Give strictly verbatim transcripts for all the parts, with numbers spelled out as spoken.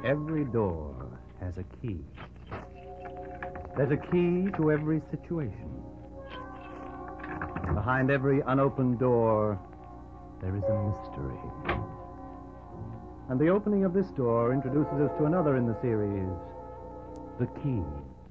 Every door has a key. There's a key to every situation. Behind every unopened door, there is a mystery. And the opening of this door introduces us to another in the series, The Key.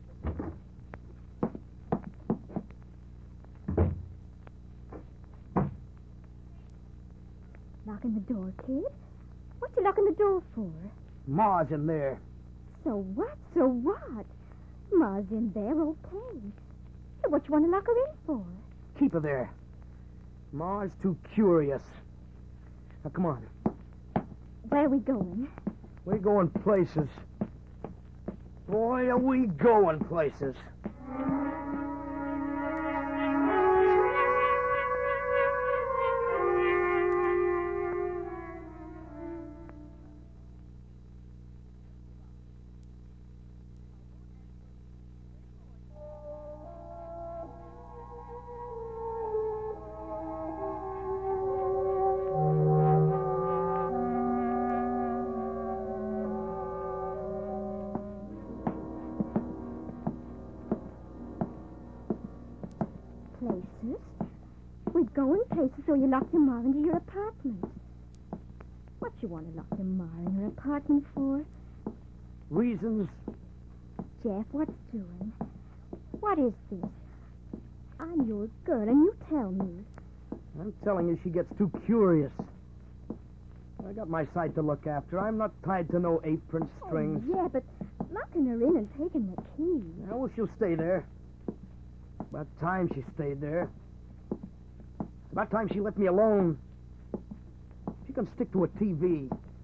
Locking the door, kid? What you locking the door for? Ma's in there. So what? So what? Ma's in there, okay. So what you want to lock her in for? Keep her there. Ma's too curious. Now, come on. Where are we going? We're going places. Boy, are we going places. Places? We're going places, so you lock your ma into your apartment. What you want to lock your ma in her apartment for? Reasons? Jeff, what's doing? What is this? I'm your girl, and you tell me. I'm telling you, she gets too curious. I got my side to look after. I'm not tied to no apron strings. Oh, yeah, but locking her in and taking the key. Yeah, well, she'll stay there. About time she stayed there. About time she let me alone. She can stick to a T V.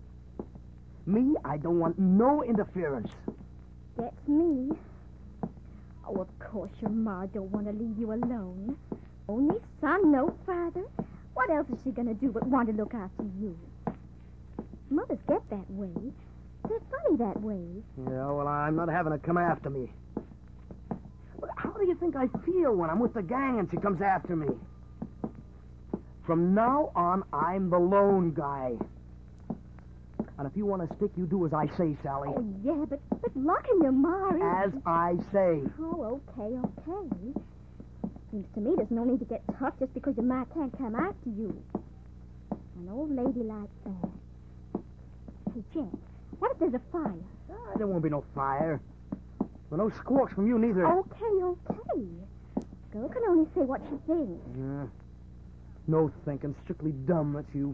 Me, I don't want no interference. That's me. Oh, of course your ma don't want to leave you alone. Only son, no father. What else is she going to do but want to look after you? Mothers get that way. They're funny that way. Yeah, well, I'm not having her come after me. But how do you think I feel when I'm with the gang and she comes after me? From now on, I'm the lone guy. And if you want to stick, you do as I say, Sally. Oh, yeah, but, but locking your ma in... As I say. Oh, okay, okay. Seems to me there's no need to get tough just because your ma can't come after you. An old lady like that. Hey, Jeff, what if there's a fire? Ah, there won't be no fire. Well, no squawks from you neither. Okay, okay. Girl can only say what she thinks. Yeah. No thinking. Strictly dumb, that's you.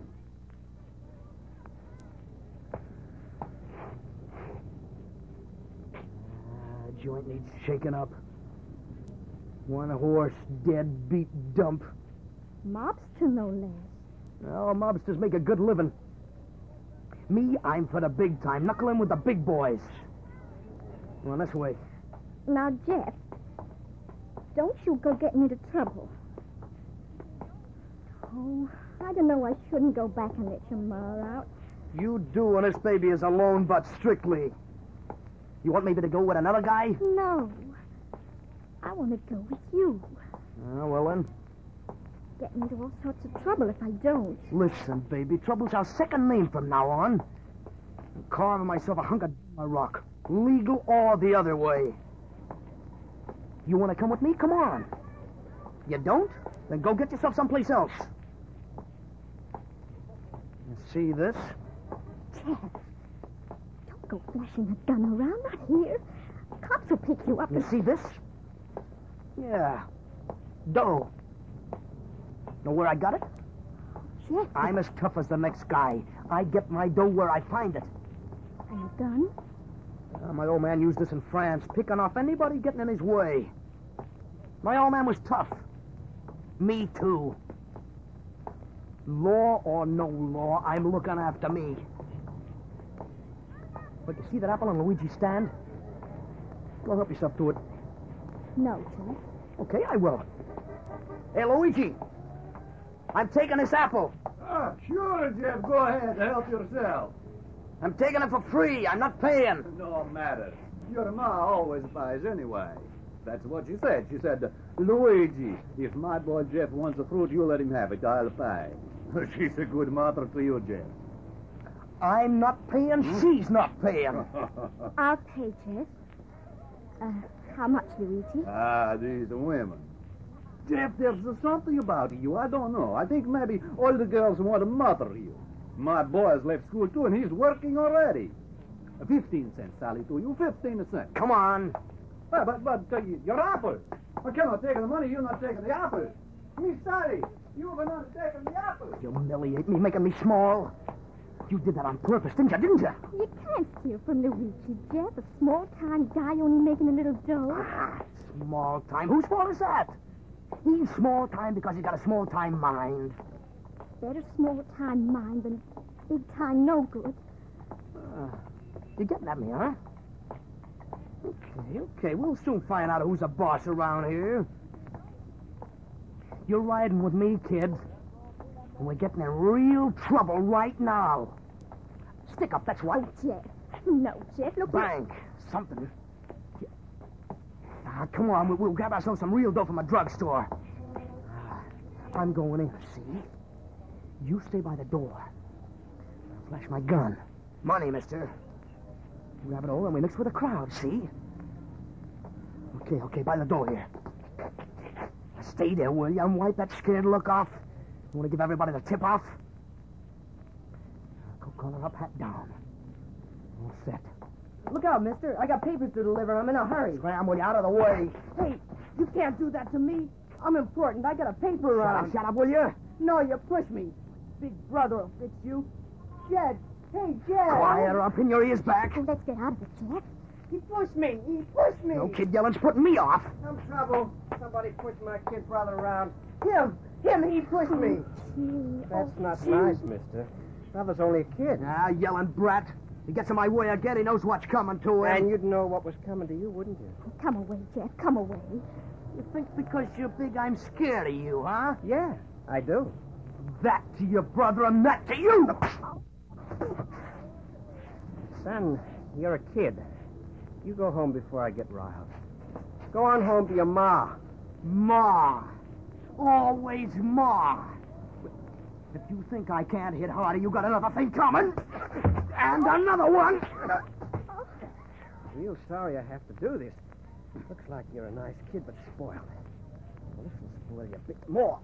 Ah, joint needs shaking up. One horse, dead, beat, dump. Mobster, no less. Oh, mobsters make a good living. Me, I'm for the big time. Knuckle in with the big boys. Well, this way. Now, Jeff, don't you go getting into trouble. Oh, I don't know. I shouldn't go back and let your ma out. You do, and this baby is alone, but strictly. You want maybe to go with another guy? No. I want to go with you. Oh, well, then. Get into all sorts of trouble if I don't. Listen, baby, trouble's our second name from now on. I'm carving myself a hunk of rock. Legal or the other way. You want to come with me? Come on. You don't? Then go get yourself someplace else. You see this? Jeff, don't go flashing a gun around. Not here. Cops will pick you up. You and... see this? Yeah. Dough. Know where I got it? Jeff. I'm as tough as the next guy. I get my dough where I find it. And a gun? Uh, my old man used this in France, picking off anybody getting in his way. My old man was tough. Me, too. Law or no law, I'm looking after me. But you see that apple on Luigi's stand? Go help yourself to it. No, Jeff. Okay, I will. Hey, Luigi. I'm taking this apple. Ah, sure, Jeff. Go ahead. Help yourself. I'm taking it for free. I'm not paying. No matter. Your ma always buys anyway. That's what she said. She said, Luigi, if my boy Jeff wants the fruit, you let him have it. I'll pay. She's a good mother to you, Jeff. I'm not paying, she's not paying. I'll pay, Jeff. Uh, how much, Luigi? Ah, these women. Jeff, there's something about you. I don't know. I think maybe all the girls want to mother you. My boy has left school, too, and he's working already. Fifteen cents, Sally, to you. Fifteen cents. Come on. But, but, but uh, your apple. I cannot take the money. You're not taking the apple. Me, Sally, you were not taking the apple. You humiliate me, making me small. You did that on purpose, didn't you? Didn't you? You can't steal from Luigi, Jeff. A small-time guy only making a little dough. Ah, small time. Whose fault is that? He's small time because he's got a small time mind. Better small-time mind than big-time no good. Uh, you're getting at me, huh? Okay, okay. We'll soon find out who's the boss around here. You're riding with me, kid. And we're getting in real trouble right now. Stick up, that's what. Oh, Jeff. No, Jeff, look... Bank. Something. Ah, come on. We'll, we'll grab ourselves some real dough from a drugstore. Ah, I'm going in, see? You stay by the door. I'll flash my gun. Money, mister. Grab it all and we mix with the crowd, see? Okay, okay, by the door here. Stay there, will you, and wipe that scared look off? You want to give everybody the tip-off? Go collar up, hat down. All set. Look out, mister. I got papers to deliver. I'm in a hurry. Scram, will you, out of the way? Hey, you can't do that to me. I'm important. I got a paper Shut round. up, shut up, will you? No, you push me. Big brother will fix you. Jed. Hey, Jed. Quiet or I'll pin your ears back. Oh, let's get out of it, Jeff. He pushed me. He pushed me. No kid yelling's putting me off. Some trouble. Somebody pushed my kid brother around. Him. Him, he pushed me. Gee, That's oh, not gee. nice, mister. Brother's only a kid. Ah, yelling brat. He gets in my way again, he knows what's coming to him. And you'd know what was coming to you, wouldn't you? Come away, Jeff. Come away. You think because you're big I'm scared of you, huh? Yeah, I do. That to your brother and that to you! Son, you're a kid. You go home before I get riled. Go on home to your ma. Ma. Always Ma. If you think I can't hit harder, you got another thing coming. And another one. Real sorry I have to do this. Looks like you're a nice kid, but spoiled. Well, this will spoil you a bit more.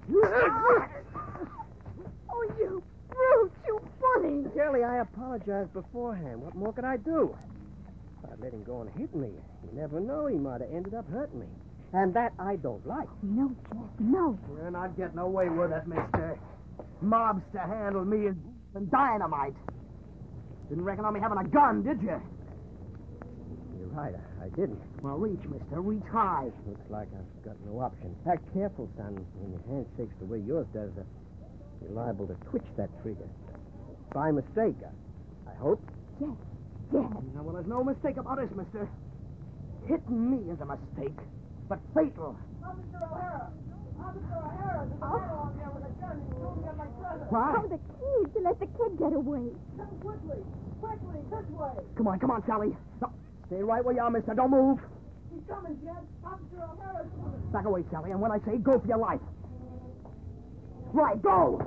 Oh, you brute, you bully. Shirley, I apologized beforehand. What more could I do? If I'd let him go and hit me, you never know. He might have ended up hurting me. And that I don't like. No, Jeff, no. You're not getting away with it, mister. Mobs to handle me is than dynamite. Didn't reckon on me having a gun, did you? You're right, I, I didn't. Well, reach, mister. Reach high. Looks like I've got no option. Act careful, son. When your hand shakes the way yours does, uh, you're liable to twitch that trigger. By mistake, I, I hope. Jeff, Jeff. Now, well, there's no mistake about this, mister. Hitting me is a mistake, but fatal. Officer O'Hara! Officer O'Hara! There's a man on there with a gun. He's shooting at my brother. What? Oh, the kid. Let the kid get away. Come quickly! Quickly! This way! Come on, come on, Sally. No, stay right where you are, mister. Don't move. He's coming, Jed! Officer O'Hara's coming! Back away, Sally, and when I say go for your life. Right, go!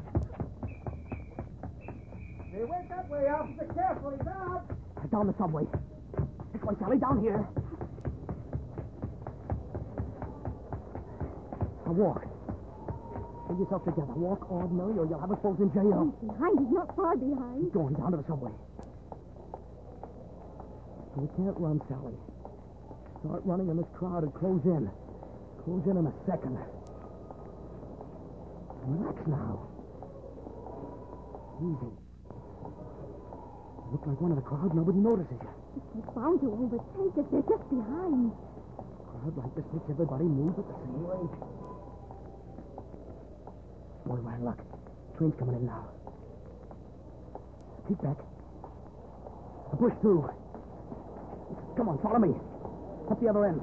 Hey, wait that way, officer. Careful, he's out! Down the subway. This way, Sally, down here. Now walk. Pull yourself together. Walk ordinary or you'll have us both in jail. He's behind. He's not far behind. Keep going down to the subway. We can't run, Sally. Start running in this crowd and close in. Close in in a second. Relax now. Easy. You look like one of the crowd. Nobody notices you. They're bound to overtake us. They're just behind. Crowd like this makes everybody move at the same rate. Boy, we're in luck. Train's coming in now. Keep back. Now push through. Come on, follow me. Up the other end.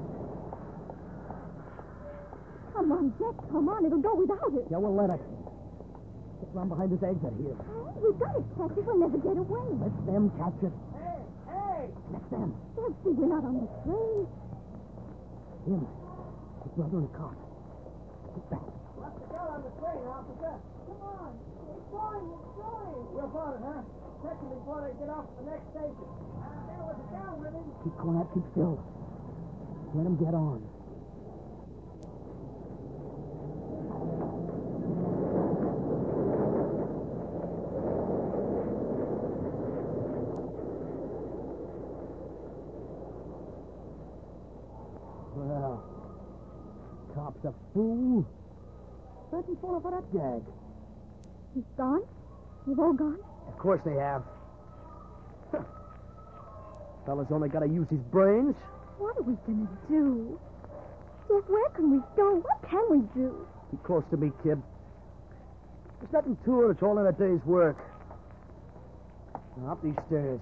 Come on, Jeff. Come on. It'll go without it. Yeah, we'll let it. Get round behind this exit here. Hey, we've got to catch it. We'll never get away. Let them catch it. Hey! Hey! Let them. They'll see we're not on the train. Him. His brother and the cop. Get back. What's the out on the train, officer. Come on. It's going, it's going. You're about it, huh? Catch him before they get off at the next station. Uh, there was a gal with him. Keep quiet, keep still. Let him get on. Well, cop's a fool. Where'd he fall for that gag? He's gone? They've all gone? Of course they have. Fella's only got to use his brains. What are we going to do? Jeff, where can we go? What can we do? Keep close to me, kid. There's nothing to it. It's all in a day's work. Now, up these stairs.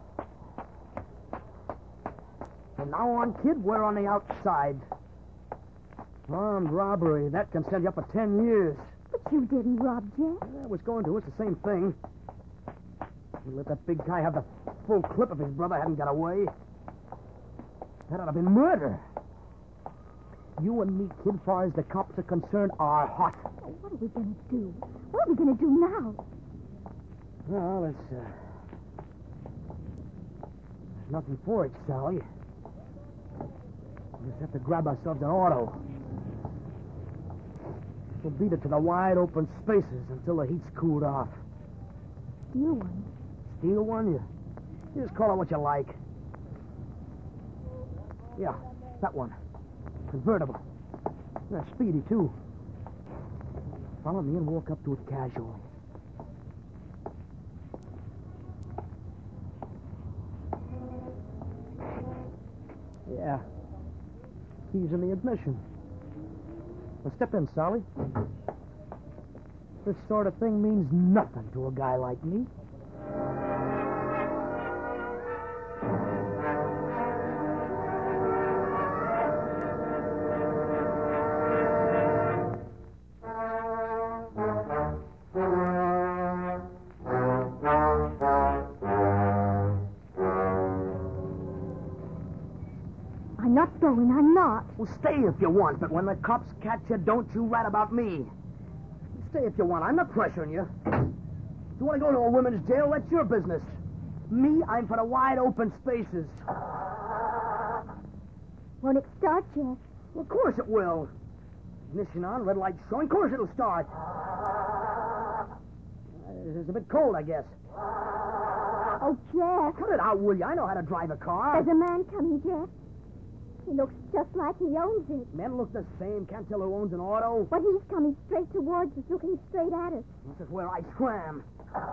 From now on, kid, we're on the outside. Armed robbery. That can send you up for ten years. But you didn't rob Jeff. I was going to. It's the same thing. We let that big guy have the full clip if his brother hadn't got away. That'd have been murder. You and me, kid, far as the cops are concerned, are hot. Oh, what are we going to do? What are we going to do now? Well, it's, uh... there's nothing for it, Sally. We just have to grab ourselves an auto. We'll beat it to the wide open spaces until the heat's cooled off. Steal one. Steal one? You, you just call it what you like. Yeah, that one. Convertible. Yeah, speedy, too. Follow me and walk up to it casually. Yeah. Keys in the ignition. Well, step in, Sally. This sort of thing means nothing to a guy like me. I'm not going. I'm not. Well, stay if you want, but when the cops catch you, don't you rat about me. Stay if you want. I'm not pressuring you. If you want to go to a women's jail, that's your business. Me, I'm for the wide open spaces. Won't it start, Jeff? Well, of course it will. Ignition on, red light showing. Of course it'll start. Uh, It's a bit cold, I guess. Oh, Jeff. Cut it out, will you? I know how to drive a car. There's a man coming, Jeff. He looks just like he owns it. Men look the same. Can't tell who owns an auto. But he's coming straight towards us, looking straight at us. This is where I scram.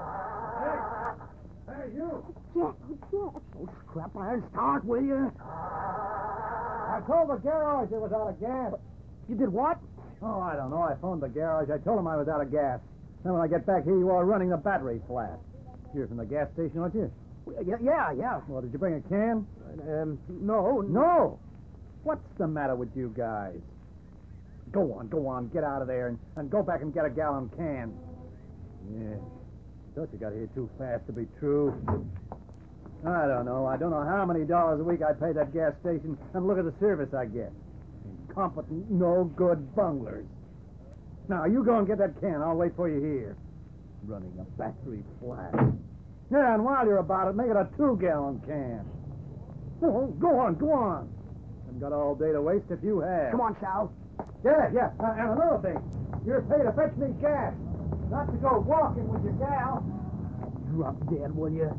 Hey, you! Jeff, oh, Jeff. Oh, scrap iron, start, will you? I told the garage it was out of gas. You did what? Oh, I don't know. I phoned the garage. I told them I was out of gas. Then when I get back here, you are running the battery flat. You're from the gas station, aren't you? Yeah, yeah, yeah. Well, did you bring a can? Um, no. No. What's the matter with you guys? Go on, go on. Get out of there and, and go back and get a gallon can. Yeah. Thought you got here too fast to be true. I don't know. I don't know how many dollars a week I pay that gas station, and look at the service I get. Incompetent, no good bunglers. Now, you go and get that can. I'll wait for you here. Running a battery flat. Yeah, and while you're about it, make it a two-gallon can. Go on, go on, go on. Haven't got all day to waste if you have. Come on, Sal. Yeah, yeah. Uh, and another thing. You're paid to fetch me gas, not to go walking with your gal. Drop dead, will you?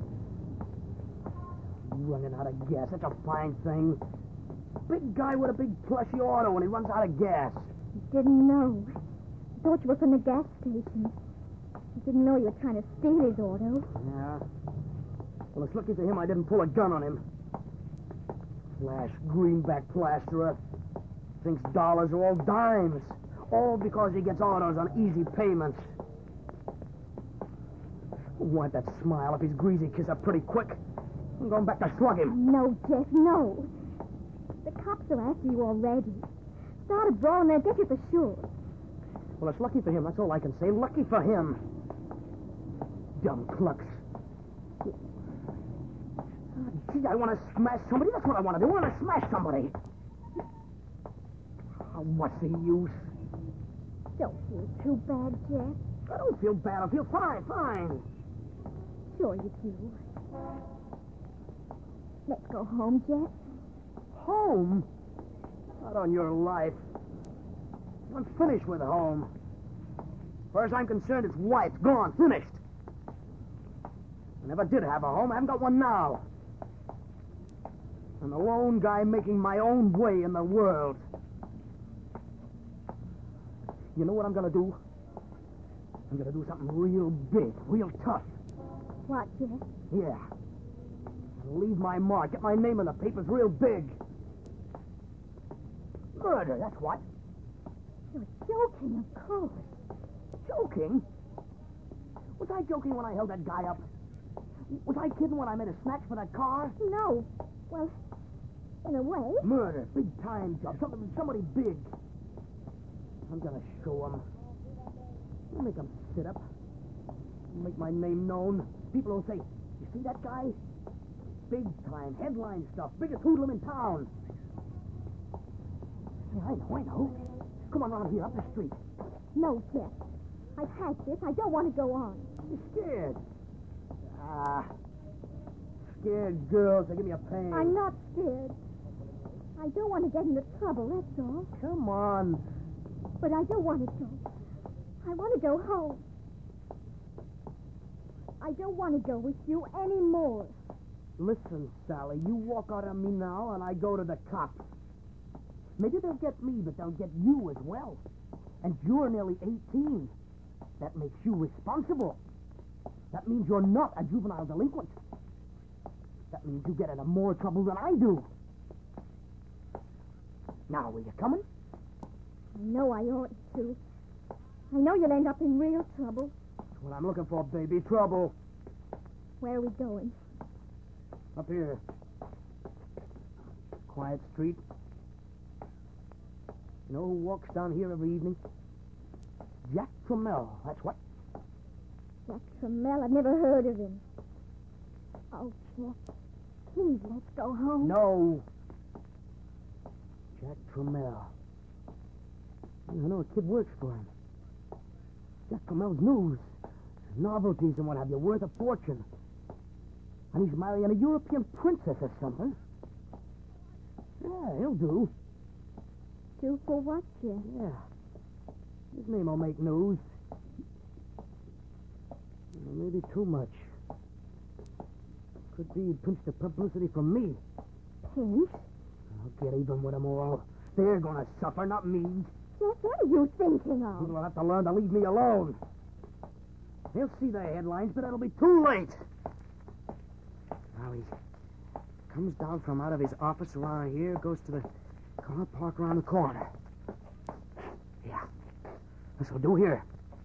Running out of gas. That's a fine thing. Big guy with a big plushy auto and he runs out of gas. He didn't know. He thought you were from the gas station. He didn't know you were trying to steal his auto. Yeah. Well, it's lucky for him I didn't pull a gun on him. Flash greenback plasterer. Thinks dollars are all dimes. All because he gets autos on easy payments. Want that smile if his greasy kiss up pretty quick. I'm going back to slug him. No, Jeff, no. The cops are after you already. Start a brawl and they'll get you for sure. Well, it's lucky for him. That's all I can say. Lucky for him. Dumb clucks. Oh, gee, I want to smash somebody. That's what I want to do. I want to smash somebody. Oh, what's the use? Don't feel too bad, Jeff. I don't feel bad. I feel fine, fine. Sure you do. Let's go home, Jeff. Home? Not on your life. I'm finished with home. As far as I'm concerned, it's white. Gone. Finished. I never did have a home. I haven't got one now. I'm a lone guy making my own way in the world. You know what I'm gonna do? I'm gonna do something real big, real tough. What, Jeff? Yeah. I'll leave my mark, get my name in the papers real big. Murder, that's what. You're joking, of course. Joking? Was I joking when I held that guy up? Was I kidding when I made a snatch for that car? No. Well, in a way. Murder, big time job, something, somebody big. I'm gonna show him. I'll make him sit up. I'll make my name known. People will say, you see that guy? Big time, headline stuff, biggest hoodlum in town. Yeah, I know, I know. Come on around here, up the street. No, Jeff. I've had this. I don't want to go on. You're scared. Ah. Scared girls, they give me a pain. I'm not scared. I don't want to get into trouble, that's all. Come on. But I don't want to go. I want to go home. I don't want to go with you anymore. Listen, Sally, you walk out on me now and I go to the cops. Maybe they'll get me, but they'll get you as well. And you're nearly eighteen. That makes you responsible. That means you're not a juvenile delinquent. That means you get into more trouble than I do. Now, are you coming? I know I ought to. I know you'll end up in real trouble. That's what I'm looking for, baby. Trouble. Where are we going? Up here. Quiet street. You know who walks down here every evening? Jack Trammell, that's what. Jack Trammell, I've never heard of him. Oh, Jeff, please let's go home. No. Jack Trammell. I know a kid works for him. Jack Trammell's news, novelties and what have you, worth a fortune. And he's marrying a European princess or something. Yeah, he'll do. Do for what, Jeff? Yeah. His name will make news. Maybe too much. Could be he'd pinch the publicity from me. Pinch? I'll get even with them all. They're gonna suffer, not me. Jeff, what are you thinking of? People will have to learn to leave me alone. They'll see the headlines, but it'll be too late. Now he comes down from out of his office around here, goes to the car park around the corner. Yeah. This will do here.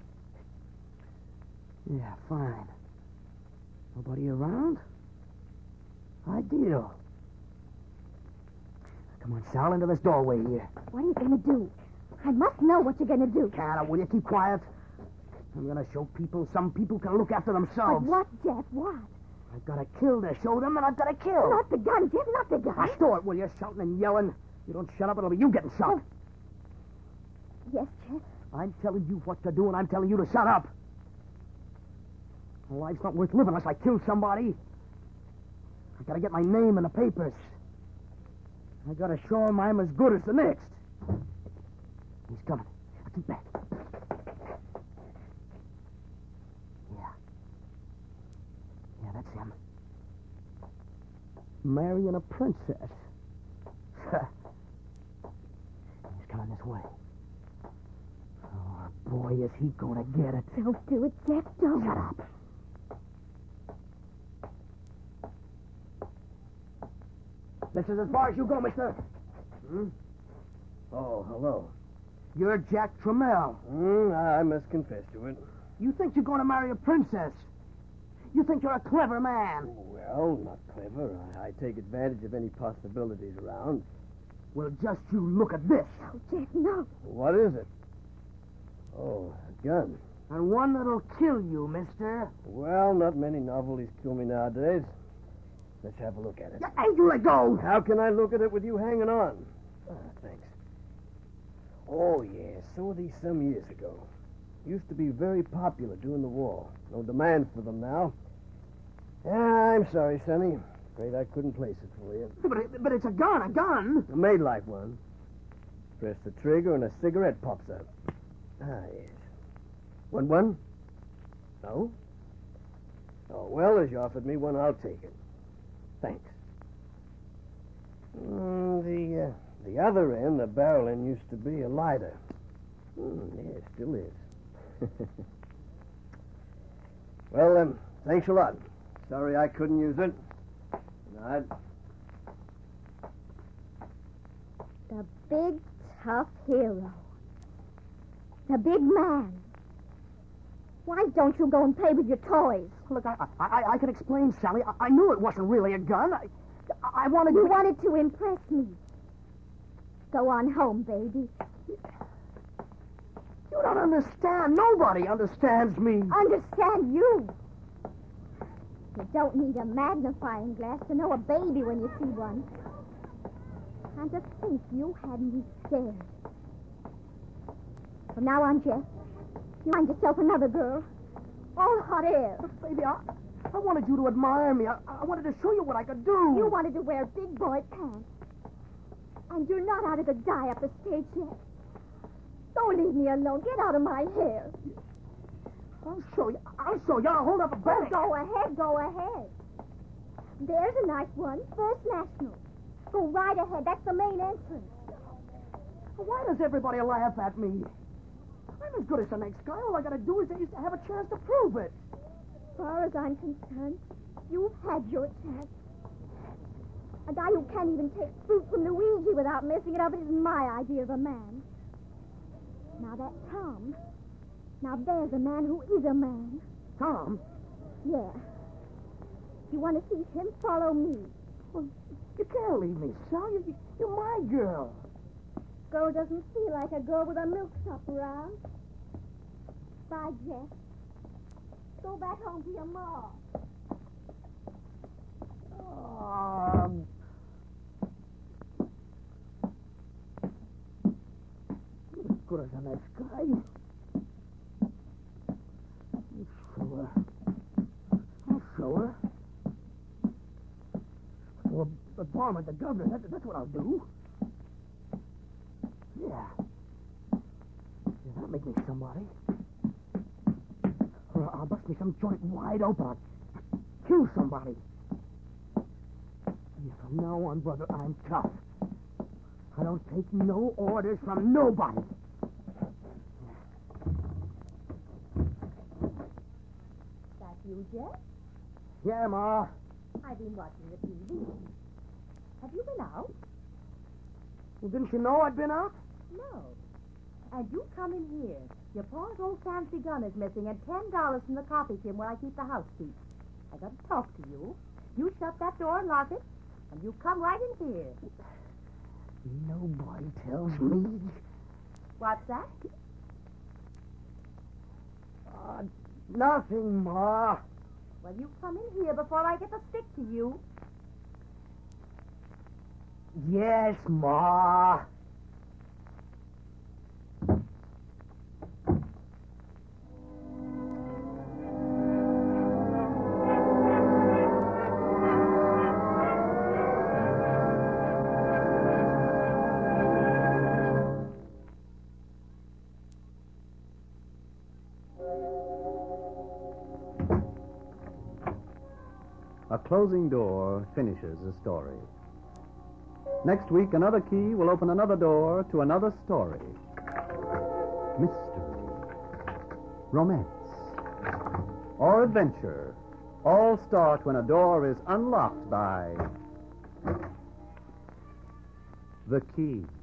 Yeah, fine. Nobody around? Ideal. Come on, Sal, into this doorway here. What are you going to do? I must know what you're going to do. Can't, will you keep quiet? I'm going to show people some people can look after themselves. But what, Jeff, what? I've got to kill to show them, and I've got to kill. Not the gun, Jeff, not the gun. Now, stow it, will you? Shouting and yelling. You don't shut up, it'll be you getting shot. Oh. Yes, Jeff. I'm telling you what to do, and I'm telling you to shut up. My life's not worth living unless I kill somebody. I've got to get my name in the papers. I've got to show him I'm as good as the next. He's coming. Now keep back. Yeah. Yeah, that's him. Marrying a princess. He's coming this way. Oh, boy, is he going to get it. Don't do it, Jeff, don't. Shut up. This is as far as you go, mister. Hmm? Oh, hello. You're Jack Trammell. Mm, I must confess to it. You think you're going to marry a princess. You think you're a clever man. Well, not clever. I, I take advantage of any possibilities around. Well, just you look at this. Oh, Jeff, no. What is it? Oh, a gun. And one that'll kill you, mister. Well, not many novelties kill me nowadays. Let's have a look at it. Yeah, ain't you let go. How can I look at it with you hanging on? Ah, thanks. Oh, yeah. Saw these some years ago. Used to be very popular during the war. No demand for them now. Yeah, I'm sorry, Sonny. Afraid I couldn't place it for you. But, it, but it's a gun, a gun. A made like one. Press the trigger and a cigarette pops up. Ah, yes. Want one? No? Oh, well, as you offered me one, I'll take it. Thanks. Mm, the, uh, the other end, the barrel end, used to be a lighter. Mm, yeah, it still is. Well, um, thanks a lot. Sorry I couldn't use it. Good night. The big, tough hero. The big man. Why don't you go and play with your toys? Look, I I, I can explain, Sally. I, I knew it wasn't really a gun. I, I wanted You to... wanted to impress me. Go on home, baby. You don't understand. Nobody understands me. Understand you. You don't need a magnifying glass to know a baby when you see one. And to think you had me scared. From now on, Jeff, you find yourself another girl. All hot air. But, baby, I, I wanted you to admire me. I, I wanted to show you what I could do. You wanted to wear big boy pants. And you're not out of the dye-up stage yet. Don't leave me alone. Get out of my hair. I'll show you. I'll show you. I'll hold up a Oh, bank. go ahead, go ahead. There's a nice one. First National. Go right ahead. That's the main entrance. Why does everybody laugh at me? I'm as good as the next guy. All I gotta do is, is to have a chance to prove it. As far as I'm concerned, you've had your chance. A guy who can't even take fruit from Luigi without messing it up isn't my idea of a man. Now that Tom. Now there's a man who is a man. Tom? Yeah. You want to see him? Follow me. Well, you can't leave me, Sal. You, you, you're my girl. Girl doesn't feel like a girl with a milk shop around. Bye, Jeff. Go back home to your ma. Um... As good as the next guy. I'll show her. I'll show her. Well, the bomb at the governor, that, that's what I'll do. Yeah. Yeah, that'll make me somebody. Or I'll bust me some joint wide open. I'll kill somebody. Yeah, from now on, brother, I'm tough. I don't take no orders from nobody. That you, Jeff? Yeah, Ma. I've been watching the T V. Have you been out? Well, didn't you know I'd been out? No. And you come in here. Your pa's old fancy gun is missing and ten dollars from the coffee tin where I keep the house seat. I got to talk to you. You shut that door and lock it, and you come right in here. Nobody tells me. What's that? Uh, nothing, Ma. Well, you come in here before I get the stick to you. Yes, Ma. A closing door finishes a story. Next week, another key will open another door to another story. Mystery, romance, or adventure all start when a door is unlocked by the key.